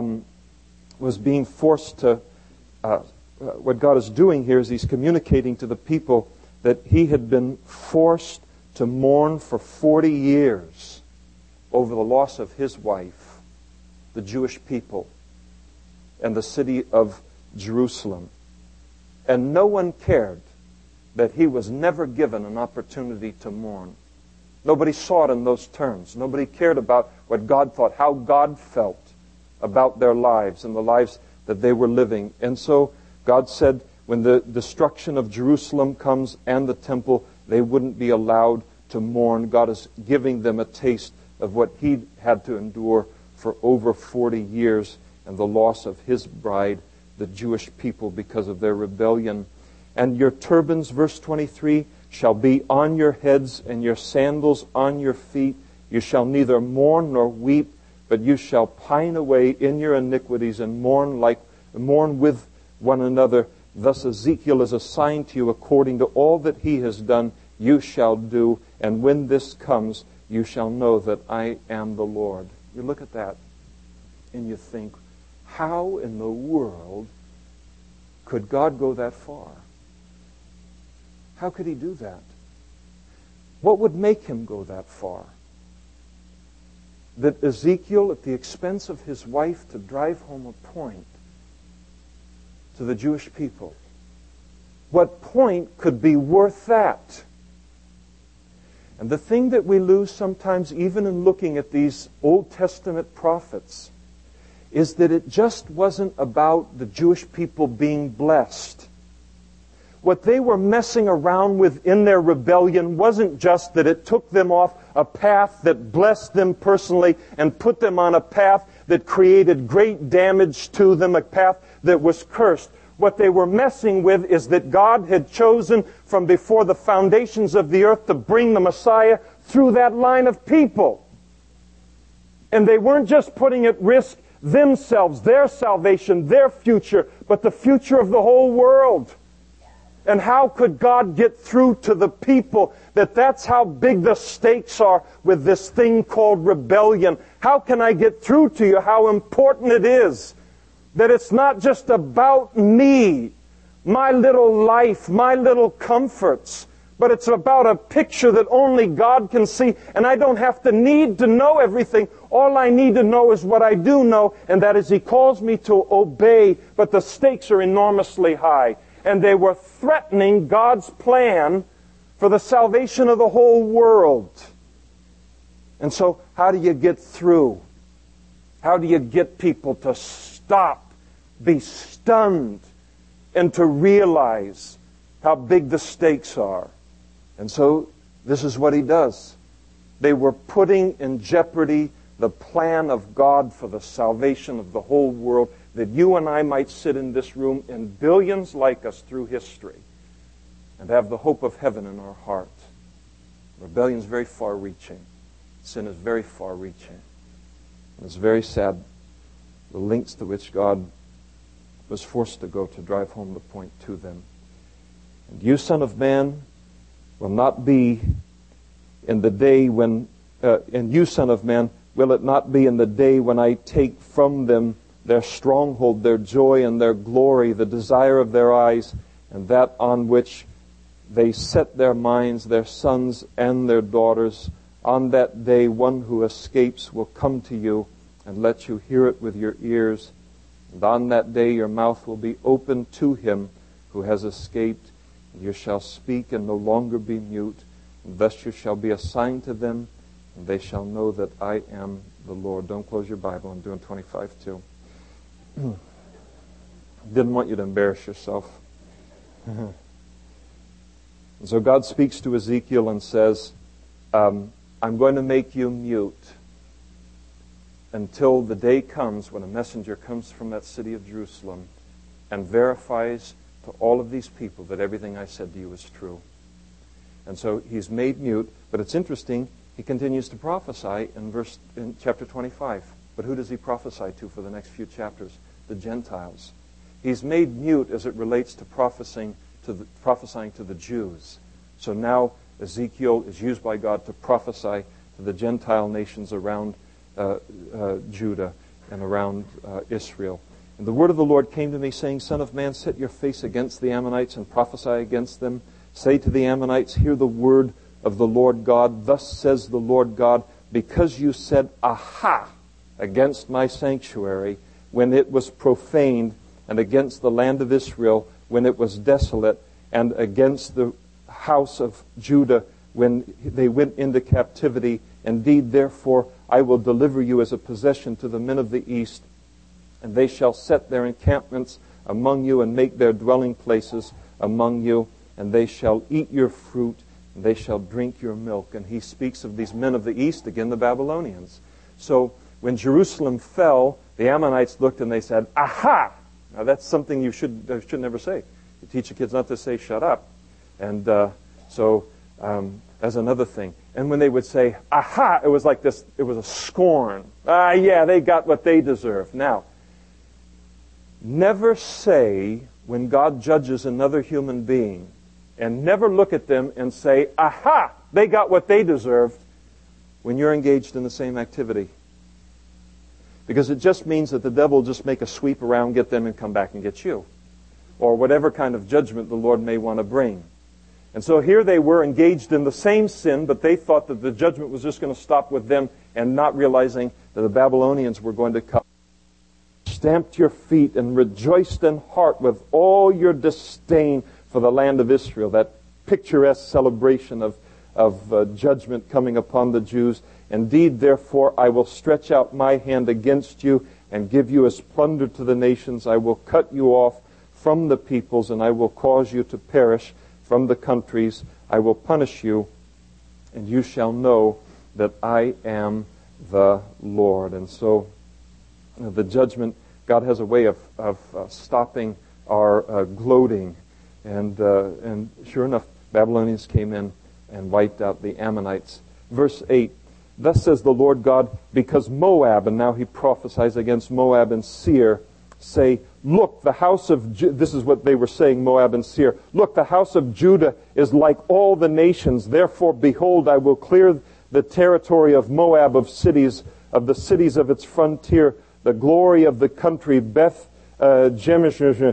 was being forced to, what God is doing here is He's communicating to the people that He had been forced to mourn for 40 years over the loss of His wife, the Jewish people, and the city of Jerusalem. And no one cared that he was never given an opportunity to mourn. Nobody saw it in those terms. Nobody cared about what God thought, how God felt about their lives and the lives that they were living. And so God said, when the destruction of Jerusalem comes and the temple, they wouldn't be allowed to mourn. God is giving them a taste of what He had to endure for over 40 years and the loss of His bride, the Jewish people, because of their rebellion. And your turbans, verse 23, shall be on your heads, and your sandals on your feet. You shall neither mourn nor weep, but you shall pine away in your iniquities and mourn with one another. Thus Ezekiel is assigned to you according to all that he has done, you shall do. And when this comes, you shall know that I am the Lord. You look at that and you think, how in the world could God go that far? How could He do that? What would make Him go that far? That Ezekiel, at the expense of his wife, to drive home a point to the Jewish people. What point could be worth that? And the thing that we lose sometimes, even in looking at these Old Testament prophets, is that it just wasn't about the Jewish people being blessed. What they were messing around with in their rebellion wasn't just that it took them off a path that blessed them personally and put them on a path that created great damage to them, a path that was cursed. What they were messing with is that God had chosen from before the foundations of the earth to bring the Messiah through that line of people. And they weren't just putting at risk themselves, their salvation, their future, but the future of the whole world. And how could God get through to the people that that's how big the stakes are with this thing called rebellion? How can I get through to you how important it is that it's not just about me, my little life, my little comforts, but it's about a picture that only God can see, and I don't have to need to know everything. All I need to know is what I do know, and that is He calls me to obey, but the stakes are enormously high. And they were threatening God's plan for the salvation of the whole world. And so, how do you get through? How do you get people to stop, be stunned, and to realize how big the stakes are? And so, this is what He does. They were putting in jeopardy the plan of God for the salvation of the whole world, that you and I might sit in this room and billions like us through history and have the hope of heaven in our heart. Rebellion is very far-reaching. Sin is very far-reaching. And it's very sad the lengths to which God was forced to go to drive home the point to them. And you, Son of Man, will not be in the day when, and you, Son of Man, will it not be in the day when I take from them their stronghold, their joy and their glory, the desire of their eyes, and that on which they set their minds, their sons and their daughters. On that day, one who escapes will come to you and let you hear it with your ears. And on that day, your mouth will be open to him who has escaped. And you shall speak and no longer be mute. And thus you shall be a sign to them, and they shall know that I am the Lord. Don't close your Bible. I'm doing 25 too. Didn't want you to embarrass yourself. And so God speaks to Ezekiel and says, I'm going to make you mute until the day comes when a messenger comes from that city of Jerusalem and verifies to all of these people that everything I said to you is true. And so he's made mute, but it's interesting, he continues to prophesy in chapter 25. But who does he prophesy to for the next few chapters? The Gentiles. He's made mute as it relates to prophesying to the Jews. So now Ezekiel is used by God to prophesy to the Gentile nations around Judah and around Israel. And the word of the Lord came to me, saying, Son of man, set your face against the Ammonites and prophesy against them. Say to the Ammonites, hear the word of the Lord God. Thus says the Lord God, because you said, Aha, against my sanctuary when it was profaned, and against the land of Israel when it was desolate, and against the house of Judah when they went into captivity. Indeed, therefore, I will deliver you as a possession to the men of the east, and they shall set their encampments among you and make their dwelling places among you, and they shall eat your fruit, and they shall drink your milk. And he speaks of these men of the east, again the Babylonians. So when Jerusalem fell, the Ammonites looked and they said, Aha! Now that's something you should never say. You teach your kids not to say, shut up. And so that's another thing. And when they would say, Aha! It was like this, it was a scorn. Yeah, they got what they deserve. Now, never say when God judges another human being, and never look at them and say, Aha! They got what they deserved, when you're engaged in the same activity. Because it just means that the devil will just make a sweep around, get them, and come back and get you. Or whatever kind of judgment the Lord may want to bring. And so here they were engaged in the same sin, but they thought that the judgment was just going to stop with them, and not realizing that the Babylonians were going to come. Stamped your feet and rejoiced in heart with all your disdain for the land of Israel. That picturesque celebration of judgment coming upon the Jews. Indeed, therefore, I will stretch out my hand against you and give you as plunder to the nations. I will cut you off from the peoples, and I will cause you to perish from the countries. I will punish you, and you shall know that I am the Lord. And so the judgment, God has a way of stopping our gloating. And sure enough, Babylonians came in and wiped out the Ammonites. Verse 8, Thus says the Lord God, because Moab, and now he prophesies against Moab and Seir, say, Look, the house of this is what they were saying, Moab and Seir. Look, the house of Judah is like all the nations. Therefore, behold, I will clear the territory of Moab of the cities of its frontier, the glory of the country, Beth Shemesh,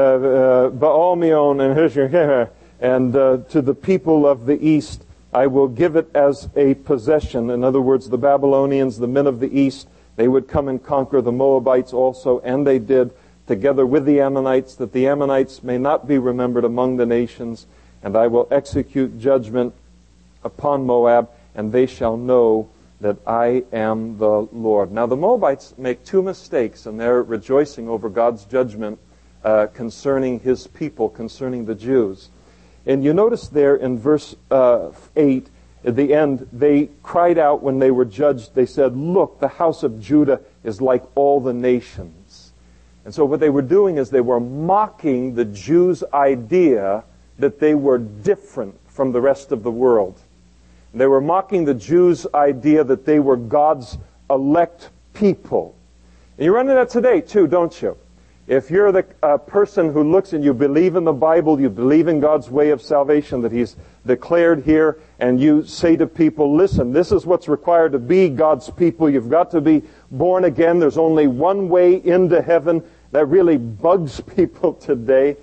Baalmeon, and to the people of the east. I will give it as a possession. In other words, the Babylonians, the men of the east, they would come and conquer the Moabites also, and they did, together with the Ammonites, that the Ammonites may not be remembered among the nations. And I will execute judgment upon Moab, and they shall know that I am the Lord. Now the Moabites make two mistakes, and they're rejoicing over God's judgment concerning his people, concerning the Jews. And you notice there in verse 8, at the end, they cried out when they were judged. They said, Look, the house of Judah is like all the nations. And so what they were doing is they were mocking the Jews' idea that they were different from the rest of the world. They were mocking the Jews' idea that they were God's elect people. And you run into that today too, don't you? If you're the person who looks and you believe in the Bible, you believe in God's way of salvation that He's declared here, and you say to people, listen, this is what's required to be God's people. You've got to be born again. There's only one way into heaven. That really bugs people today.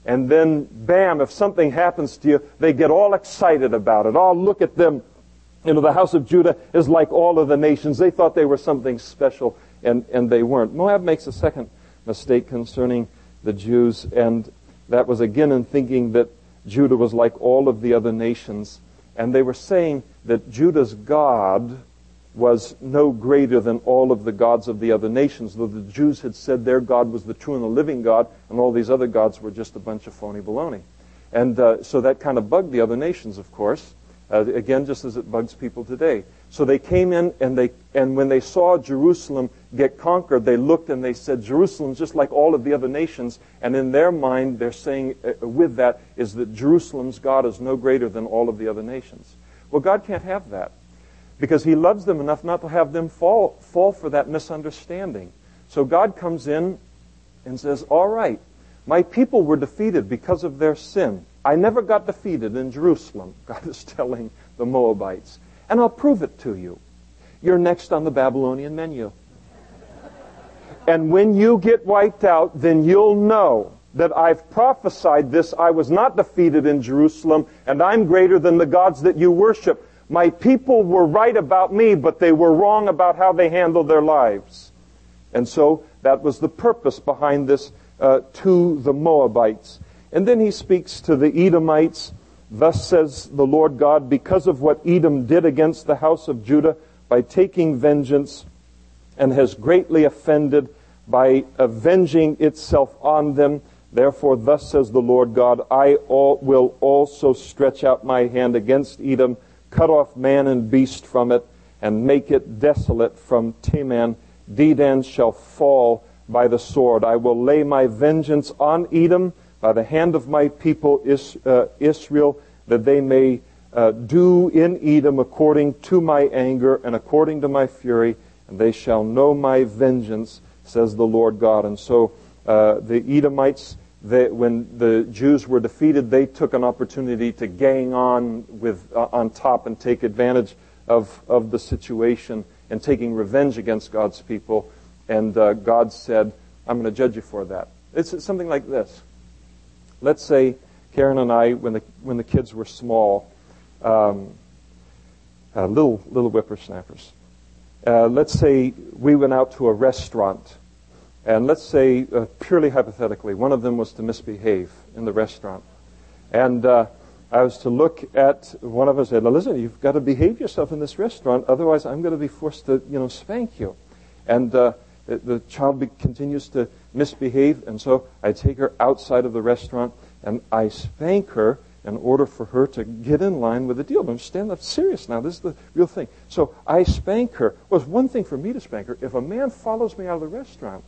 And then, bam, if something happens to you, they get all excited about it. Oh, look at them. The house of Judah is like all of the nations. They thought they were something special, and they weren't. Moab makes a second mistake concerning the Jews, and that was again in thinking that Judah was like all of the other nations. And they were saying that Judah's God was no greater than all of the gods of the other nations, though the Jews had said their God was the true and the living God, and all these other gods were just a bunch of phony baloney. And so that kind of bugged the other nations, of course, again, just as it bugs people today. So they came in, and when they saw Jerusalem get conquered, they looked and they said, Jerusalem's just like all of the other nations, and in their mind, they're saying with that is that Jerusalem's God is no greater than all of the other nations. Well, God can't have that, because He loves them enough not to have them fall for that misunderstanding. So God comes in and says, all right, my people were defeated because of their sin. I never got defeated in Jerusalem, God is telling the Moabites. And I'll prove it to you. You're next on the Babylonian menu. And when you get wiped out, then you'll know that I've prophesied this. I was not defeated in Jerusalem, and I'm greater than the gods that you worship. My people were right about me, but they were wrong about how they handled their lives. And so that was the purpose behind this to the Moabites. And then he speaks to the Edomites. Thus says the Lord God, because of what Edom did against the house of Judah by taking vengeance, and has greatly offended by avenging itself on them, therefore thus says the Lord God, I will also stretch out my hand against Edom, cut off man and beast from it, and make it desolate from Teman. Dedan shall fall by the sword. I will lay my vengeance on Edom by the hand of my people Israel, that they may do in Edom according to my anger and according to my fury, and they shall know my vengeance, says the Lord God. And so the Edomites, when the Jews were defeated, they took an opportunity to gang on on top and take advantage of the situation and taking revenge against God's people. And God said, I'm going to judge you for that. It's something like this. Let's say Karen and I, when the kids were small, little whippersnappers. Let's say we went out to a restaurant, and let's say, purely hypothetically, one of them was to misbehave in the restaurant. And I was to look at one of us and say, listen, you've got to behave yourself in this restaurant, otherwise I'm going to be forced to, spank you. And the child continues to misbehave, and so I take her outside of the restaurant, and I spank her in order for her to get in line with the deal. But I'm standing up serious now. This is the real thing. So I spank her. Well, it's one thing for me to spank her. If a man follows me out of the restaurant,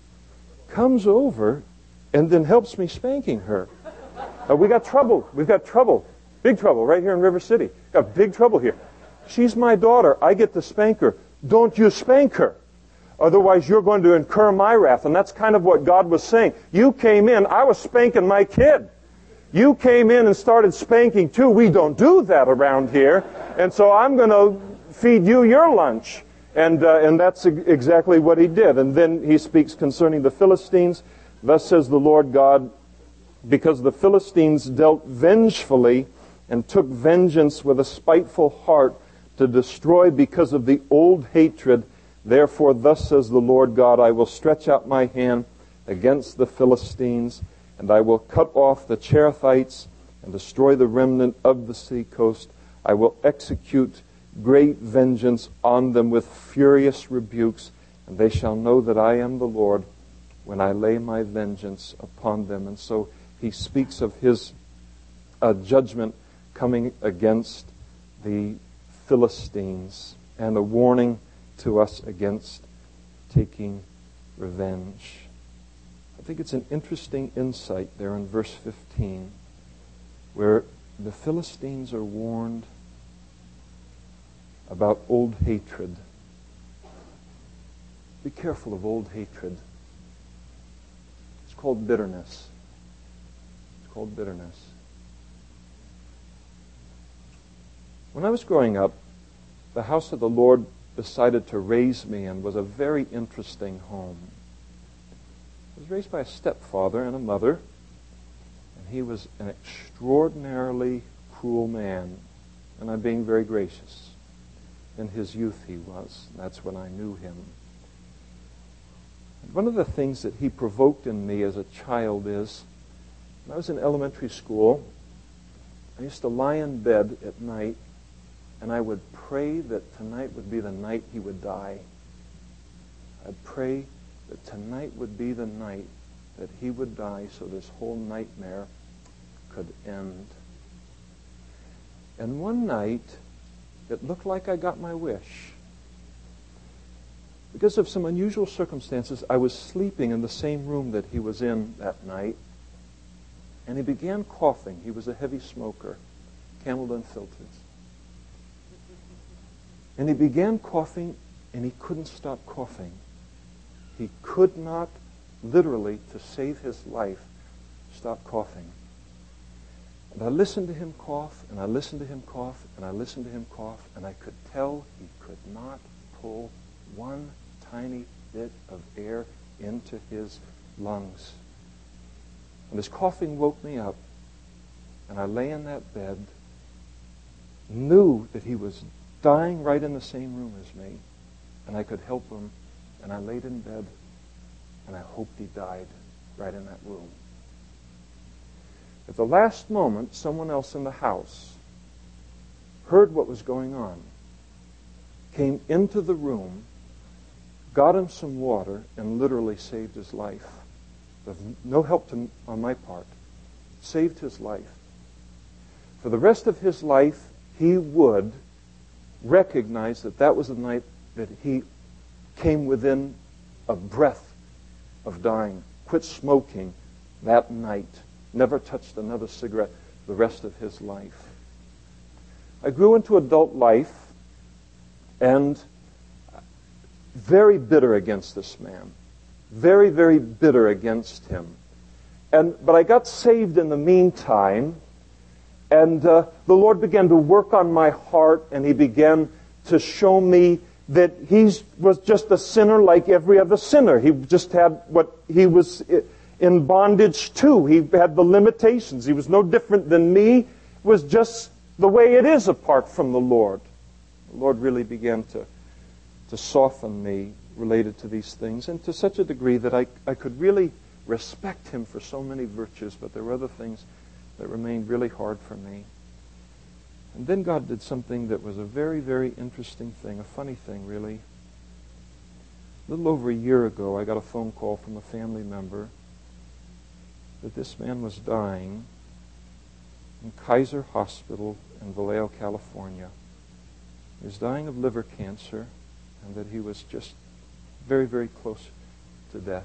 comes over, and then helps me spanking her, we got trouble. We've got trouble. Big trouble right here in River City. Got big trouble here. She's my daughter. I get to spank her. Don't you spank her. Otherwise, you're going to incur my wrath. And that's kind of what God was saying. You came in. I was spanking my kid. You came in and started spanking too. We don't do that around here. And so I'm going to feed you your lunch. And that's exactly what he did. And then he speaks concerning the Philistines. Thus says the Lord God, because the Philistines dealt vengefully and took vengeance with a spiteful heart to destroy because of the old hatred, therefore, thus says the Lord God, I will stretch out my hand against the Philistines, and I will cut off the Cherethites and destroy the remnant of the sea coast. I will execute great vengeance on them with furious rebukes, and they shall know that I am the Lord when I lay my vengeance upon them. And so he speaks of his judgment coming against the Philistines and a warning to us against taking revenge. I think it's an interesting insight there in verse 15, where the Philistines are warned about old hatred. Be careful of old hatred. It's called bitterness. It's called bitterness. When I was growing up, the house of the Lord decided to raise me in was a very interesting home. I was raised by a stepfather and a mother, he was an extraordinarily cruel man, and I'm being very gracious. In his youth he was. That's when I knew him. One of the things that he provoked in me as a child is, when I was in elementary school, I used to lie in bed at night, and I would pray that tonight would be the night he would die. I'd pray that tonight would be the night that he would die so this whole nightmare could end. And one night, it looked like I got my wish. Because of some unusual circumstances, I was sleeping in the same room that he was in that night, and he began coughing. He was a heavy smoker, Camel Unfiltered. And he began coughing, and he couldn't stop coughing. He could not, literally, to save his life, stop coughing. And I listened to him cough, and I listened to him cough, and I listened to him cough, and I could tell he could not pull one tiny bit of air into his lungs. And his coughing woke me up, and I lay in that bed, knew that he was dying right in the same room as me, and I could help him, and I laid in bed, and I hoped he died right in that room. At the last moment, someone else in the house heard what was going on, came into the room, got him some water, and literally saved his life. With no help on my part. Saved his life. For the rest of his life, he would recognize that that was the night that he came within a breath of dying. Quit smoking that night. Never touched another cigarette the rest of his life. I grew into adult life and very bitter against this man. Very, very bitter against him. But I got saved in the meantime, and the Lord began to work on my heart, and He began to show me that he was just a sinner like every other sinner. He just had what he was in bondage to. He had the limitations. He was no different than me. It was just the way it is apart from the Lord. The Lord really began to soften me related to these things, and to such a degree that I could really respect Him for so many virtues, but there were other things that remained really hard for me. And then God did something that was a very, very interesting thing, a funny thing, really. A little over a year ago, I got a phone call from a family member that this man was dying in Kaiser Hospital in Vallejo, California. He was dying of liver cancer, and that he was just very, very close to death.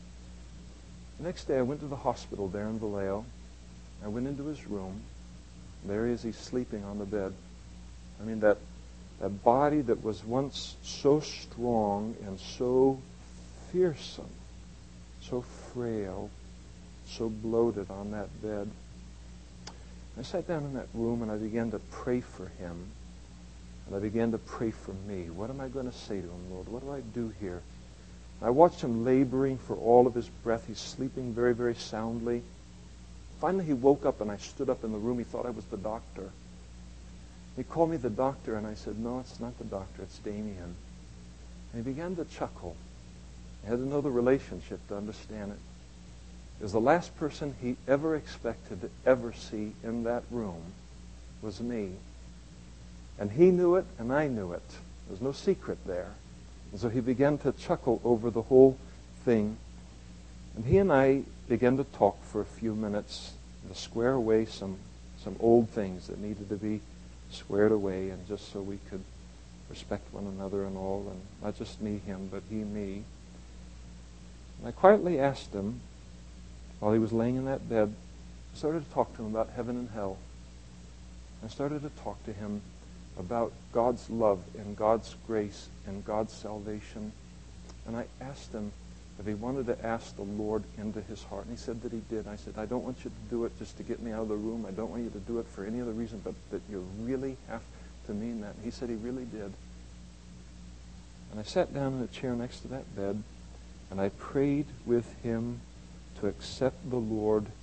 The next day I went to the hospital there in Vallejo. I went into his room. There he is, he's sleeping on the bed. I mean, that body that was once so strong and so fearsome, so frail, so bloated on that bed. I sat down in that room and I began to pray for him. And I began to pray for me. What am I going to say to him, Lord? What do I do here? I watched him laboring for all of his breath. He's sleeping very, very soundly. Finally, he woke up and I stood up in the room. He thought I was the doctor. He called me the doctor, and I said, no, it's not the doctor. It's Damien. And he began to chuckle. I had to know the relationship to understand it. It was the last person he ever expected to ever see in that room was me. And he knew it, and I knew it. There was no secret there. And so he began to chuckle over the whole thing. And he and I began to talk for a few minutes to square away some old things that needed to be squared away, and just so we could respect one another and all, and not just me, him, but he, me. And I quietly asked him, while he was laying in that bed, I started to talk to him about heaven and hell. I started to talk to him about God's love and God's grace and God's salvation. And I asked him if he wanted to ask the Lord into his heart. And he said that he did. I said, I don't want you to do it just to get me out of the room. I don't want you to do it for any other reason, but that you really have to mean that. And he said he really did. And I sat down in a chair next to that bed, and I prayed with him to accept the Lord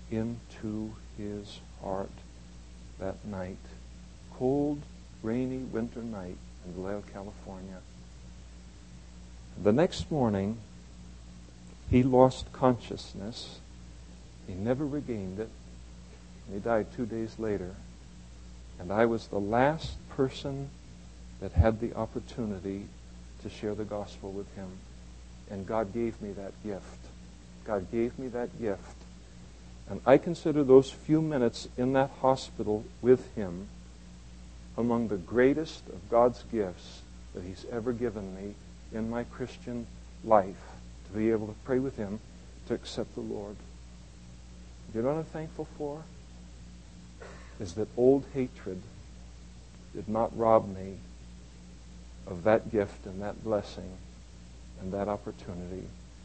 into his heart that night. Cold, rainy winter night in Vallejo, California. The next morning, he lost consciousness. He never regained it. And he died 2 days later. And I was the last person that had the opportunity to share the gospel with him. And God gave me that gift. God gave me that gift. And I consider those few minutes in that hospital with him among the greatest of God's gifts that he's ever given me in my Christian life, to be able to pray with him, to accept the Lord. You know what I'm thankful for? Is that old hatred did not rob me of that gift and that blessing and that opportunity.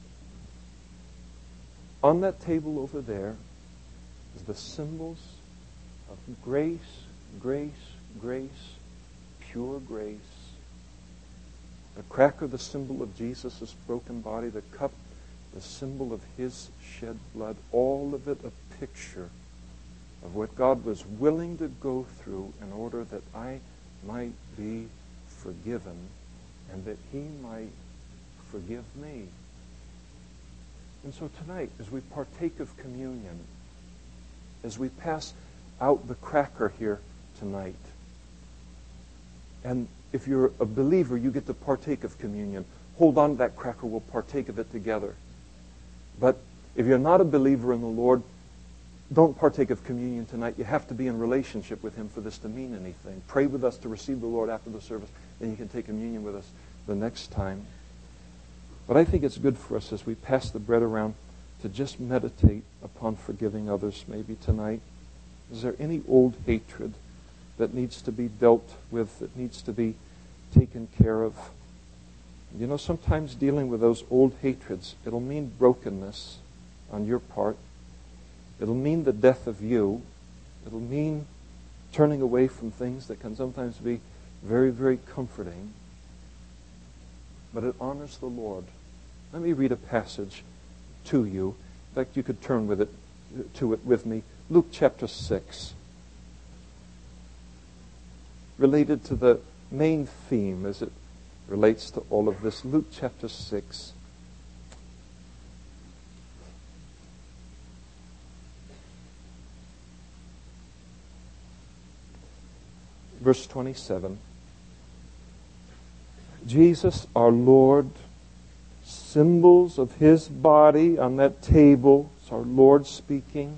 On that table over there is the symbols of grace, grace, grace, pure grace. The cracker, the symbol of Jesus' broken body. The cup, the symbol of his shed blood. All of it a picture of what God was willing to go through in order that I might be forgiven and that he might forgive me. And so tonight, as we partake of communion, as we pass out the cracker here tonight, and if you're a believer, you get to partake of communion. Hold on to that cracker. We'll partake of it together. But if you're not a believer in the Lord, don't partake of communion tonight. You have to be in relationship with him for this to mean anything. Pray with us to receive the Lord after the service, and you can take communion with us the next time. But I think it's good for us as we pass the bread around to just meditate upon forgiving others maybe tonight. Is there any old hatred that needs to be dealt with, that needs to be taken care of? You know, sometimes dealing with those old hatreds, it'll mean brokenness on your part. It'll mean the death of you. It'll mean turning away from things that can sometimes be very, very comforting. But it honors the Lord. Let me read a passage to you. In fact, you could turn to it with me. Luke chapter 6. Related to the main theme as it relates to all of this. Luke chapter 6. Verse 27. Jesus, our Lord, symbols of his body on that table. It's our Lord speaking.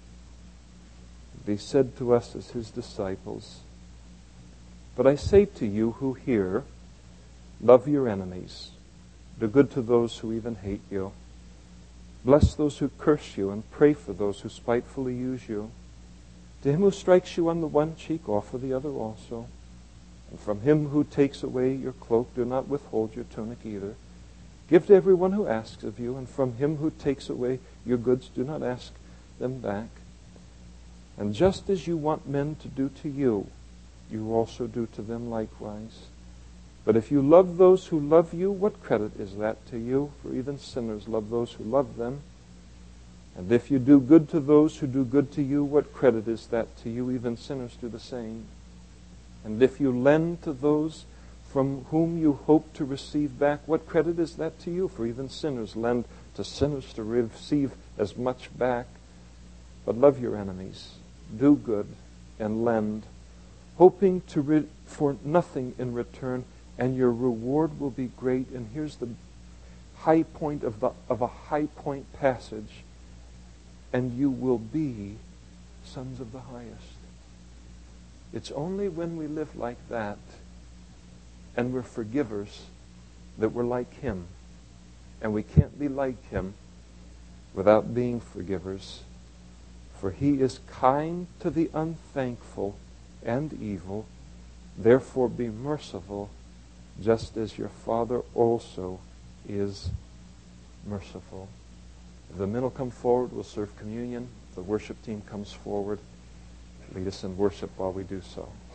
He said to us as his disciples, "But I say to you who hear, love your enemies. Do good to those who even hate you. Bless those who curse you and pray for those who spitefully use you. To him who strikes you on the one cheek, offer the other also. And from him who takes away your cloak, do not withhold your tunic either. Give to everyone who asks of you, and from him who takes away your goods, do not ask them back. And just as you want men to do to you, you also do to them likewise. But if you love those who love you, what credit is that to you? For even sinners love those who love them. And if you do good to those who do good to you, what credit is that to you? Even sinners do the same. And if you lend to those from whom you hope to receive back, what credit is that to you? For even sinners lend to sinners to receive as much back. But love your enemies, do good, and lend, hoping for nothing in return, and your reward will be great." And here's the high point of a high point passage. "And you will be sons of the highest." It's only when we live like that and we're forgivers that we're like him. And we can't be like him without being forgivers. For he is kind to the unthankful and evil. Therefore be merciful, just as your Father also is merciful. If the men will come forward, we'll serve communion. The worship team comes forward. Lead us in worship while we do so.